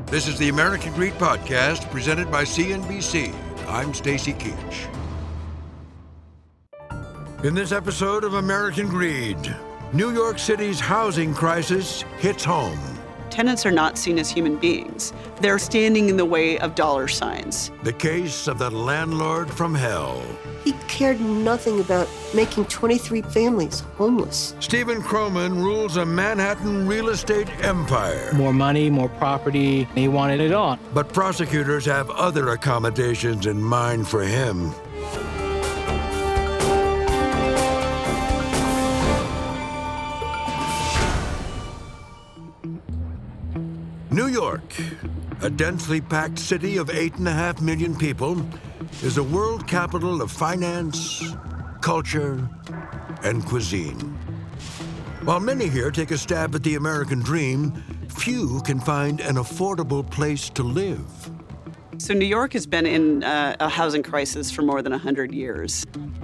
This is the American Greed Podcast, presented by CNBC. I'm Stacy Keach. In this episode of American Greed, New York City's housing crisis hits home. Tenants are not seen as human beings. They're standing in the way of dollar signs. The case of the landlord from hell. He cared nothing about making 23 families homeless. Stephen Kroman rules a Manhattan real estate empire. More money, more property. He wanted it all. But prosecutors have other accommodations in mind for him. New York, a densely packed city of 8.5 million people, is a world capital of finance, culture, and cuisine. While many here take a stab at the American dream, few can find an affordable place to live. So New York has been in a housing crisis for more than 100 years.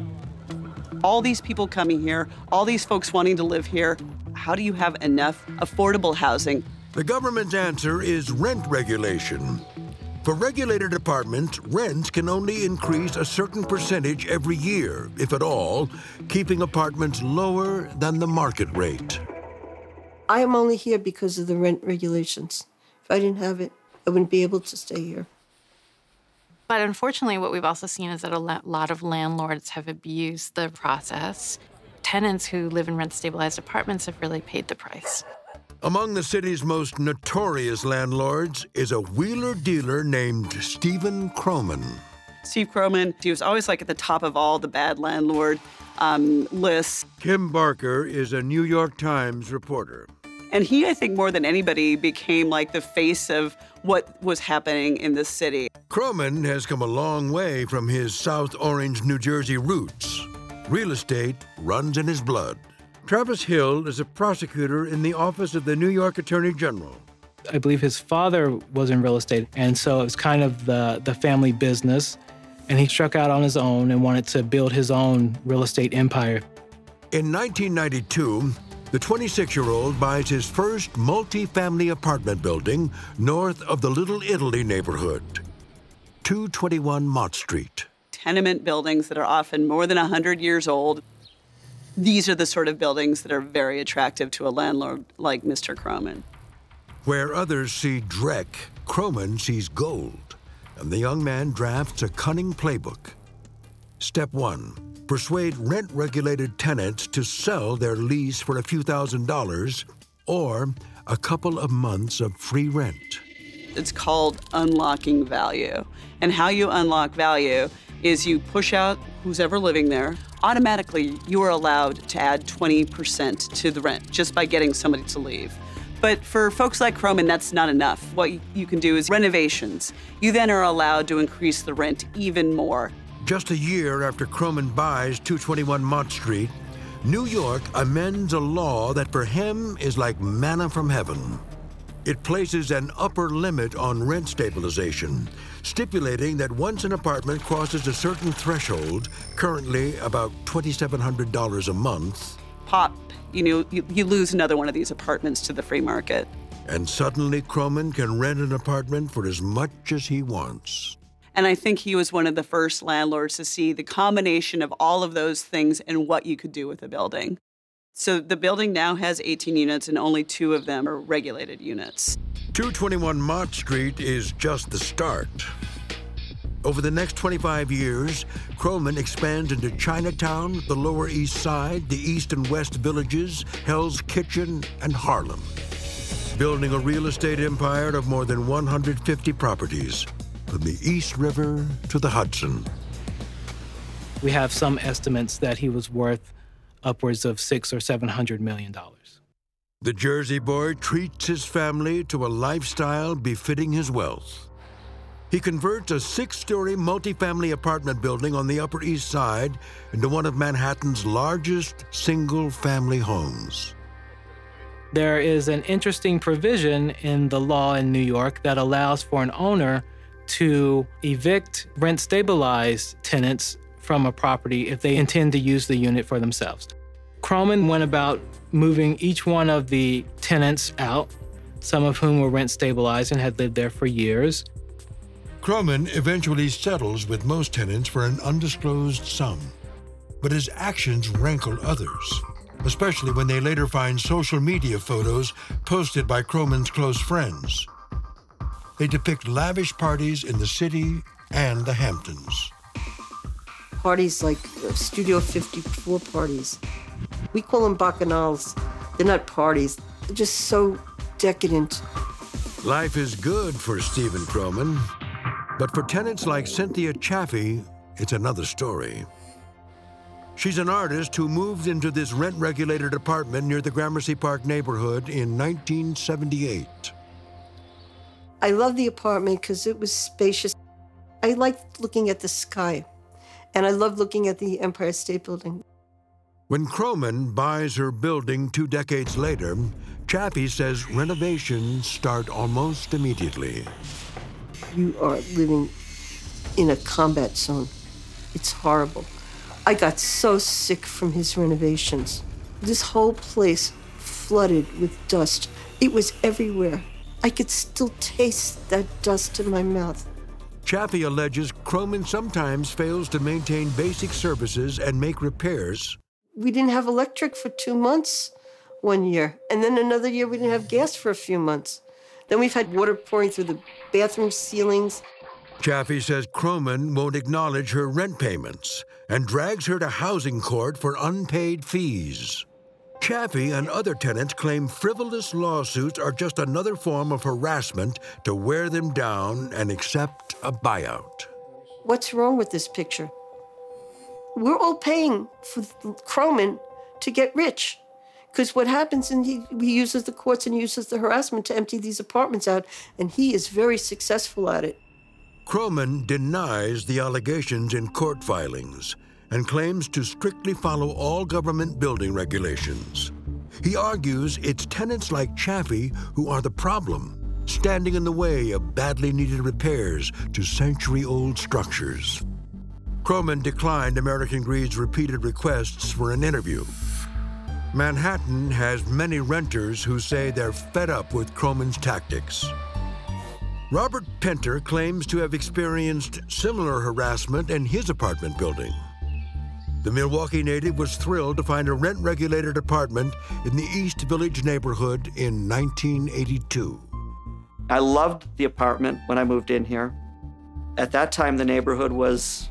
All these people coming here, all these folks wanting to live here, how do you have enough affordable housing? The government's answer is rent regulation. For regulated apartments, rents can only increase a certain percentage every year, if at all, keeping apartments lower than the market rate. I am only here because of the rent regulations. If I didn't have it, I wouldn't be able to stay here. But unfortunately, what we've also seen is that a lot of landlords have abused the process. Tenants who live in rent-stabilized apartments have really paid the price. Among the city's most notorious landlords is a wheeler dealer named Stephen Kroman. Steve Kroman, he was always like at the top of all the bad landlord lists. Kim Barker is a New York Times reporter. And he, I think, more than anybody, became like the face of what was happening in the city. Kroman has come a long way from his South Orange, New Jersey roots. Real estate runs in his blood. Travis Hill is a prosecutor in the office of the New York Attorney General. I believe his father was in real estate, and so it was kind of the family business. And he struck out on his own and wanted to build his own real estate empire. In 1992, the 26-year-old buys his first multi-family apartment building north of the Little Italy neighborhood, 221 Mott Street. Tenement buildings that are often more than 100 years old. These are the sort of buildings that are very attractive to a landlord like Mr. Kroman. Where others see dreck, Kroman sees gold, and the young man drafts a cunning playbook. Step 1, persuade rent-regulated tenants to sell their lease for a few $1,000s or a couple of months of free rent. It's called unlocking value. And how you unlock value is you push out who's ever living there. Automatically, you are allowed to add 20% to the rent just by getting somebody to leave. But for folks like Kroman, that's not enough. What you can do is renovations. You then are allowed to increase the rent even more. Just a year after Kroman buys 221 Mott Street, New York amends a law that for him is like manna from heaven. It places an upper limit on rent stabilization, stipulating that once an apartment crosses a certain threshold, currently about $2,700 a month, pop, you lose another one of these apartments to the free market. And suddenly Kroman can rent an apartment for as much as he wants. And I think he was one of the first landlords to see the combination of all of those things and what you could do with a building. So the building now has 18 units and only 2 of them are regulated units. 221 Mott Street is just the start. Over the next 25 years, Kroman expands into Chinatown, the Lower East Side, the East and West Villages, Hell's Kitchen, and Harlem, building a real estate empire of more than 150 properties, from the East River to the Hudson. We have some estimates that he was worth upwards of $600 or $700 million. The Jersey boy treats his family to a lifestyle befitting his wealth. He converts a 6-story multifamily apartment building on the Upper East Side into one of Manhattan's largest single-family homes. There is an interesting provision in the law in New York that allows for an owner to evict rent-stabilized tenants from a property if they intend to use the unit for themselves. Kroman went about moving each one of the tenants out some of whom were rent stabilized and had lived there for years. Croman eventually settles with most tenants for an undisclosed sum, but his actions rankle others, especially when they later find social media photos posted by Croman's close friends. They depict lavish parties in the city and the Hamptons. Parties like Studio 54 parties. We call them bacchanals. They're not parties. They're just so decadent. Life is good for Stephen Croman, but for tenants like Cynthia Chaffee, it's another story. She's an artist who moved into this rent-regulated apartment near the Gramercy Park neighborhood in 1978. I love the apartment because it was spacious. I liked looking at the sky, and I loved looking at the Empire State Building. When Croman buys her building 2 decades later, Chaffee says renovations start almost immediately. You are living in a combat zone. It's horrible. I got so sick from his renovations. This whole place flooded with dust. It was everywhere. I could still taste that dust in my mouth. Chaffee alleges Croman sometimes fails to maintain basic services and make repairs. We didn't have electric for 2 months one year, and then another year we didn't have gas for a few months. Then we've had water pouring through the bathroom ceilings. Chaffee says Croman won't acknowledge her rent payments and drags her to housing court for unpaid fees. Chaffee and other tenants claim frivolous lawsuits are just another form of harassment to wear them down and accept a buyout. What's wrong with this picture? We're all paying for Croman to get rich. Because what happens, and he uses the courts and uses the harassment to empty these apartments out, and he is very successful at it. Croman denies the allegations in court filings and claims to strictly follow all government building regulations. He argues it's tenants like Chaffee who are the problem, standing in the way of badly needed repairs to century-old structures. Croman declined American Greed's repeated requests for an interview. Manhattan has many renters who say they're fed up with Croman's tactics. Robert Penter claims to have experienced similar harassment in his apartment building. The Milwaukee native was thrilled to find a rent-regulated apartment in the East Village neighborhood in 1982. I loved the apartment when I moved in here. At that time, the neighborhood was,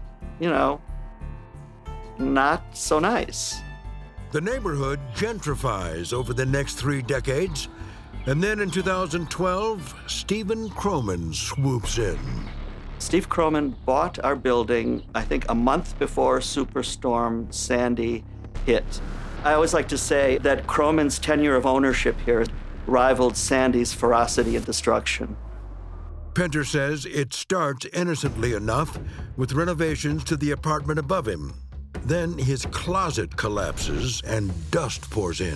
not so nice. The neighborhood gentrifies over the next 3 decades, and then in 2012, Stephen Croman swoops in. Steve Croman bought our building, I think, a month before Superstorm Sandy hit. I always like to say that Croman's tenure of ownership here rivaled Sandy's ferocity and destruction. Penter says it starts innocently enough with renovations to the apartment above him. Then his closet collapses and dust pours in.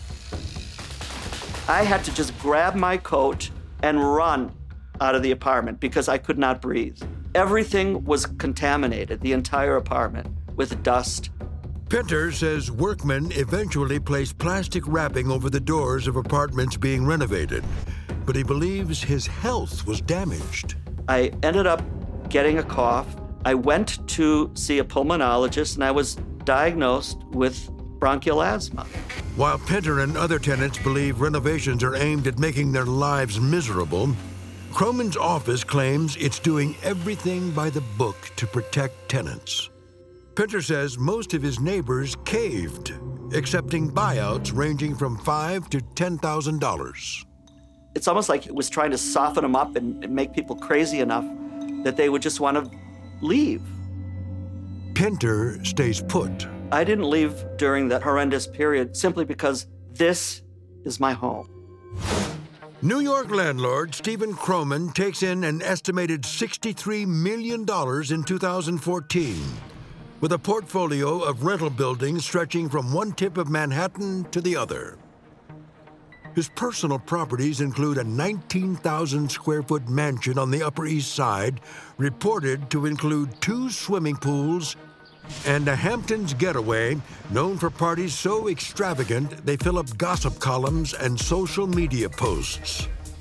I had to just grab my coat and run out of the apartment because I could not breathe. Everything was contaminated, the entire apartment, with dust. Penter says workmen eventually placed plastic wrapping over the doors of apartments being renovated, but he believes his health was damaged. I ended up getting a cough. I went to see a pulmonologist, and I was diagnosed with bronchial asthma. While Penter and other tenants believe renovations are aimed at making their lives miserable, Croman's office claims it's doing everything by the book to protect tenants. Penter says most of his neighbors caved, accepting buyouts ranging from $5,000 to $10,000. It's almost like it was trying to soften them up and make people crazy enough that they would just want to leave. Penter stays put. I didn't leave during that horrendous period simply because this is my home. New York landlord Stephen Croman takes in an estimated $63 million in 2014, with a portfolio of rental buildings stretching from one tip of Manhattan to the other. His personal properties include a 19,000-square-foot mansion on the Upper East Side, reported to include 2 swimming pools, and a Hamptons getaway known for parties so extravagant they fill up gossip columns and social media posts.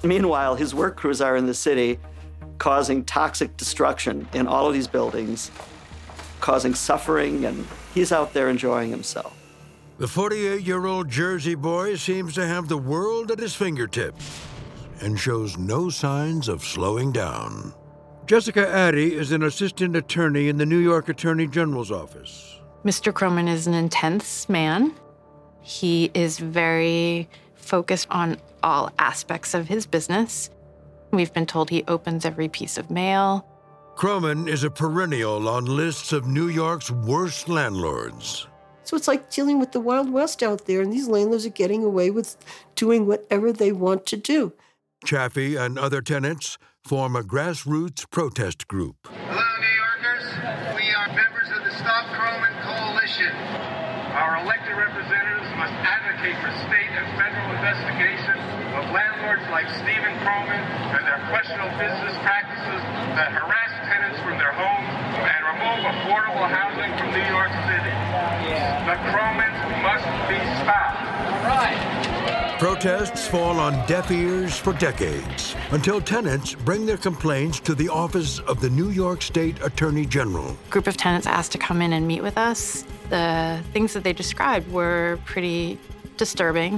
Meanwhile, his work crews are in the city causing toxic destruction in all of these buildings, causing suffering, and he's out there enjoying himself. The 48-year-old Jersey boy seems to have the world at his fingertips and shows no signs of slowing down. Jessica Addy is an assistant attorney in the New York Attorney General's office. Mr. Croman is an intense man. He is very focused on all aspects of his business. We've been told he opens every piece of mail. Croman is a perennial on lists of New York's worst landlords. So it's like dealing with the Wild West out there, and these landlords are getting away with doing whatever they want to do. Chaffee and other tenants form a grassroots protest group. Hello, New Yorkers. We are members of the Stop Croman Coalition. Our elected representatives must advocate for state and federal investigation of landlords like Stephen Croman and their questionable business practices that harass tenants from their homes and remove affordable housing from New York City. The Cromans must be stopped. All right. Protests fall on deaf ears for decades until tenants bring their complaints to the office of the New York State Attorney General. A group of tenants asked to come in and meet with us. The things that they described were pretty disturbing.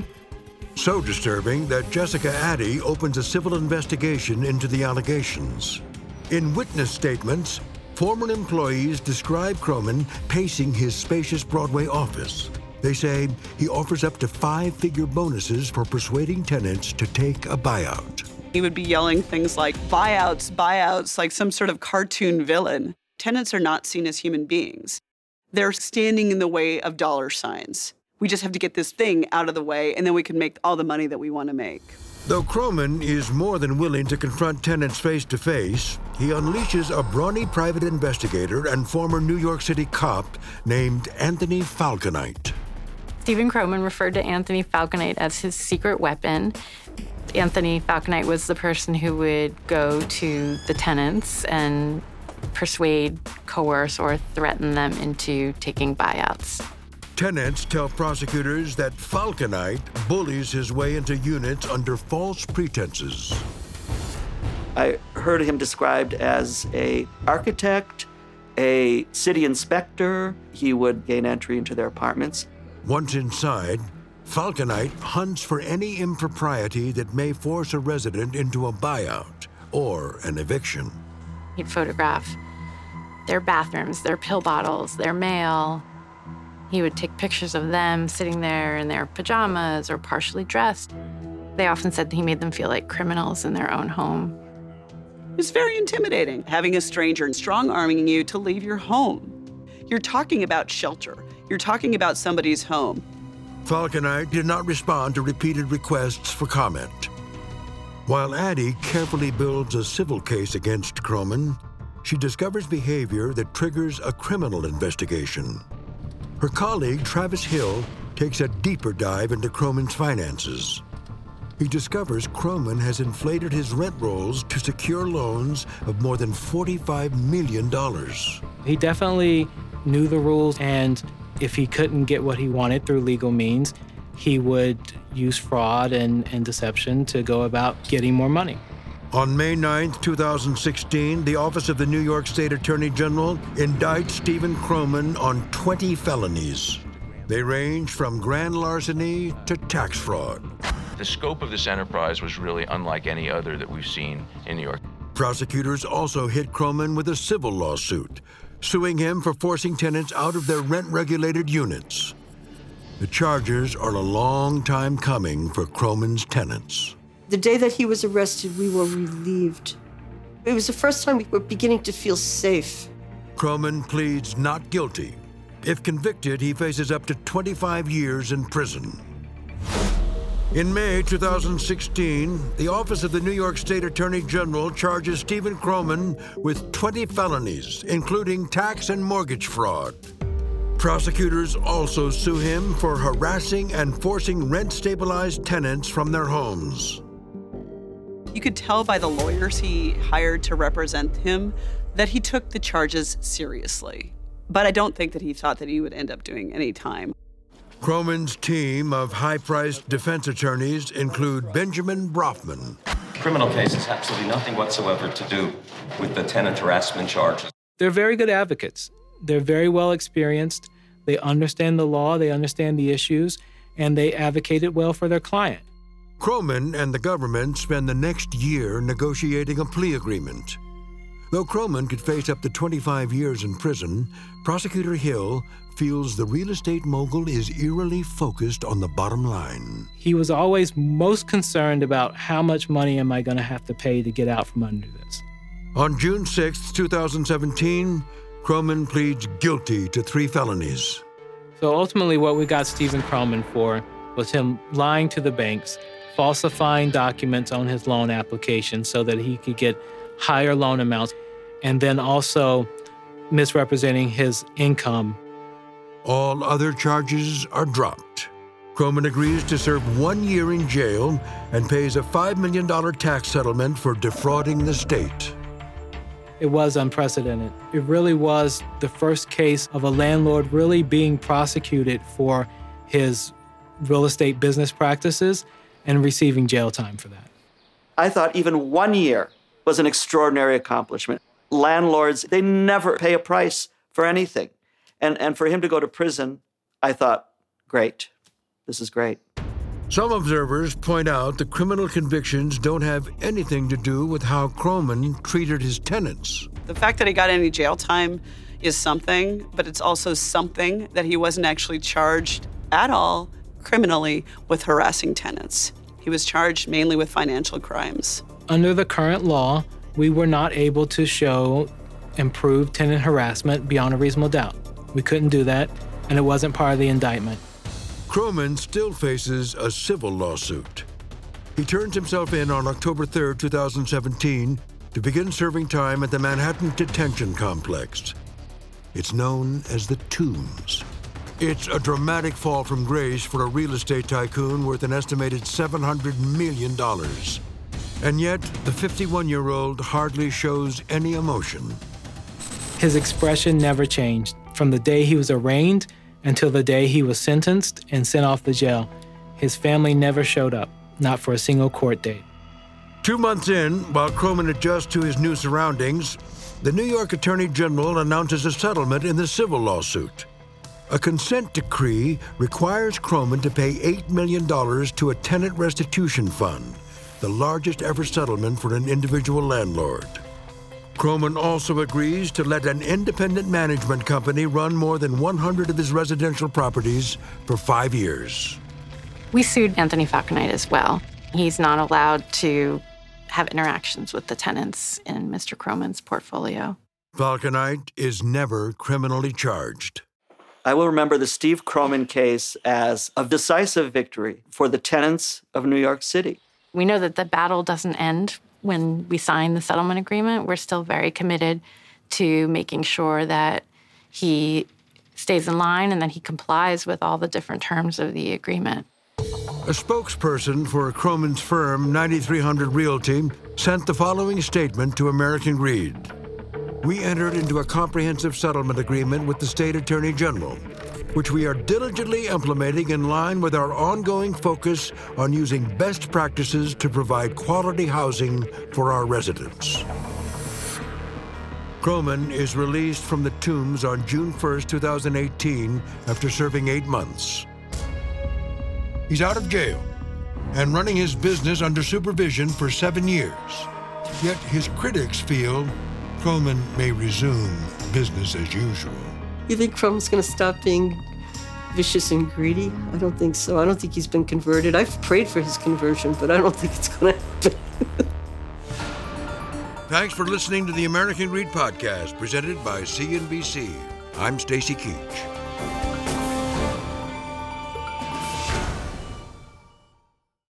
So disturbing that Jessica Addy opens a civil investigation into the allegations. In witness statements, former employees describe Croman pacing his spacious Broadway office. They say he offers up to 5-figure bonuses for persuading tenants to take a buyout. He would be yelling things like, buyouts, buyouts, like some sort of cartoon villain. Tenants are not seen as human beings. They're standing in the way of dollar signs. We just have to get this thing out of the way, and then we can make all the money that we want to make. Though Croman is more than willing to confront tenants face-to-face, he unleashes a brawny private investigator and former New York City cop named Anthony Falconite. Stephen Croman referred to Anthony Falconite as his secret weapon. Anthony Falconite was the person who would go to the tenants and persuade, coerce, or threaten them into taking buyouts. Tenants tell prosecutors that Falconite bullies his way into units under false pretenses. I heard him described as an architect, a city inspector. He would gain entry into their apartments. Once inside, Falconite hunts for any impropriety that may force a resident into a buyout or an eviction. He'd photograph their bathrooms, their pill bottles, their mail. He would take pictures of them sitting there in their pajamas or partially dressed. They often said that he made them feel like criminals in their own home. It's very intimidating, having a stranger strong-arming you to leave your home. You're talking about shelter. You're talking about somebody's home. Falconite did not respond to repeated requests for comment. While Addy carefully builds a civil case against Croman, she discovers behavior that triggers a criminal investigation. Her colleague, Travis Hill, takes a deeper dive into Croman's finances. He discovers Croman has inflated his rent rolls to secure loans of more than $45 million. He definitely knew the rules, and if he couldn't get what he wanted through legal means, he would use fraud and deception to go about getting more money. On May 9, 2016, the Office of the New York State Attorney General indicts Stephen Croman on 20 felonies. They range from grand larceny to tax fraud. The scope of this enterprise was really unlike any other that we've seen in New York. Prosecutors also hit Croman with a civil lawsuit, suing him for forcing tenants out of their rent-regulated units. The charges are a long time coming for Croman's tenants. The day that he was arrested, we were relieved. It was the first time we were beginning to feel safe. Croman pleads not guilty. If convicted, he faces up to 25 years in prison. In May 2016, the Office of the New York State Attorney General charges Stephen Croman with 20 felonies, including tax and mortgage fraud. Prosecutors also sue him for harassing and forcing rent-stabilized tenants from their homes. You could tell by the lawyers he hired to represent him that he took the charges seriously. But I don't think that he thought that he would end up doing any time. Croman's team of high-priced defense attorneys include Benjamin Brofman. criminal case has absolutely nothing whatsoever to do with the tenant harassment charges. They're very good advocates. They're very well experienced. They understand the law, they understand the issues, and they advocated well for their client. Croman and the government spend the next year negotiating a plea agreement. Though Croman could face up to 25 years in prison, Prosecutor Hill feels the real estate mogul is eerily focused on the bottom line. He was always most concerned about how much money am I going to have to pay to get out from under this. On June 6, 2017, Croman pleads guilty to 3 felonies. So ultimately what we got Stephen Croman for was him lying to the banks, falsifying documents on his loan application so that he could get higher loan amounts, and then also misrepresenting his income. All other charges are dropped. Croman agrees to serve 1 year in jail and pays a $5 million tax settlement for defrauding the state. It was unprecedented. It really was the first case of a landlord really being prosecuted for his real estate business practices and receiving jail time for that. I thought even 1 year was an extraordinary accomplishment. Landlords, they never pay a price for anything. And for him to go to prison, I thought, great, this is great. Some observers point out the criminal convictions don't have anything to do with how Croman treated his tenants. The fact that he got any jail time is something, but it's also something that he wasn't actually charged at all criminally with harassing tenants. He was charged mainly with financial crimes. Under the current law, we were not able to show improved tenant harassment beyond a reasonable doubt. We couldn't do that, and it wasn't part of the indictment. Croman still faces a civil lawsuit. He turns himself in on October 3, 2017, to begin serving time at the Manhattan Detention Complex. It's known as the Tombs. It's a dramatic fall from grace for a real estate tycoon worth an estimated $700 million. And yet, the 51-year-old hardly shows any emotion. His expression never changed. From the day he was arraigned until the day he was sentenced and sent off to jail, his family never showed up, not for a single court date. 2 months in, while Croman adjusts to his new surroundings, the New York Attorney General announces a settlement in the civil lawsuit. A consent decree requires Croman to pay $8 million to a tenant restitution fund, the largest ever settlement for an individual landlord. Croman also agrees to let an independent management company run more than 100 of his residential properties for 5 years. We sued Anthony Falconite as well. He's not allowed to have interactions with the tenants in Mr. Croman's portfolio. Falconite is never criminally charged. I will remember the Steve Croman case as a decisive victory for the tenants of New York City. We know that the battle doesn't end when we sign the settlement agreement. We're still very committed to making sure that he stays in line and that he complies with all the different terms of the agreement. A spokesperson for Croman's firm, 9300 Realty, sent the following statement to American Greed. We entered into a comprehensive settlement agreement with the state attorney general, which we are diligently implementing in line with our ongoing focus on using best practices to provide quality housing for our residents. Croman is released from the Tombs on June 1, 2018, after serving 8 months. He's out of jail and running his business under supervision for 7 years. Yet his critics feel Croman may resume business as usual. You think Croman's going to stop being vicious and greedy? I don't think so. I don't think he's been converted. I've prayed for his conversion, but I don't think it's going to happen. Thanks for listening to the American Greed Podcast, presented by CNBC. I'm Stacy Keach.